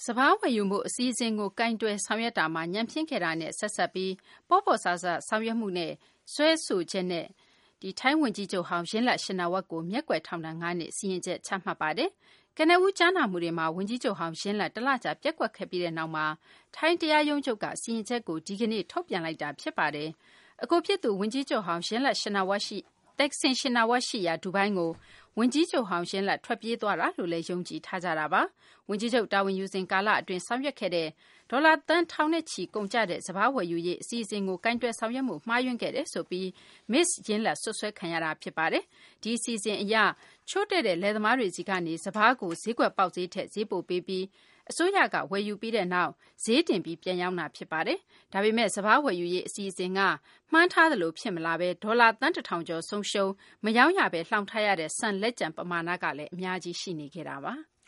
စဘာဝယ်ယူမှုအစည်းအဝေးကိုကင်တွယ်ဆောင်ရွက်တာမှာညံပြင်းခဲ့တာနဲ့ဆက်ဆက်ပြီးပေါ့ပေါ့ဆဆဆောင်ရွက်မှုနဲ့ဆွဲဆိုချက်နဲ့ထိုင်းဝန်ကြီးချုပ်ဟောင်းရင်းလက်ရှင်နာဝတ်ကိုမျက်ကွယ်ထောင်ဒဏ်9နှစ်စီရင်ချက်ချမှတ်ပါတယ်။ကနဦးကြားနာမှုတွေမှာဝန်ကြီးချုပ်ဟောင်းရင်းလက်တလကြာပြက်ကွက်ခဲ့ပြီးတဲ့နောက်မှာထိုင်းတရားရုံးချုပ်ကစီရင်ချက်ကိုဒီကနေ့ထုတ်ပြန်လိုက်တာဖြစ်ပါတယ်။အခုဖြစ်သူဝန်ကြီးချုပ်ဟောင်းရင်းလက်ရှင်နာဝတ်ရှိတက်ဆင်ရှင်နာဝတ်ရှိရာဒူဘိုင်းကိုဝန်ကြီးချုပ်ဟောင်းရင်းလက်ထွက်ပြေးသွားတာလို့လည်းယုံကြည်ထားကြတာပါ။ဝန်ကြီးချုပ်တာဝန်ယူစဉ်ကာလအတွင်းဆောင်ရွက်ခဲ့တဲ့ဒေါ်လာသန်းထောင်နဲ့ချီကုန်ကျတဲ့စဘာဝယ်ယူရေးအစီအစဉ်ကိုကင်တွယ်ဆောင်ရွက်မှုမှားယွင်းခဲ့တယ်ဆိုပြီး Miss ရင်းလက်ဆွဆွဲခံရတာဖြစ်ပါတယ်။ဒီအစီအစဉ်အရချိုးတဲ့လယ်သမားတွေစီကနေစဘာကိုဈေးကွက်ပေါက်ဈေးထက်ဈေးပိုပေးပြီးအစိုးရကဝယ်ယူပြီးတဲ့နောက်ဈေးတင်ပြီးပြန်ရောင်းတာဖြစ်ပါတယ်။ဒါပေမဲ့စဘာဝယ်ယူရေးအစီအစဉ်ကမှန်းထားသလိုဖြစ်မလာဘဲဒေါ်လာသန်း1000ကျော်ဆုံးရှုံးမရောင်းရဘဲလှောင်ထားရတဲ့ဆန်လက်ကျန်ပမာဏကလည်းအများကြီးရှိနေခဲ့တာပါ။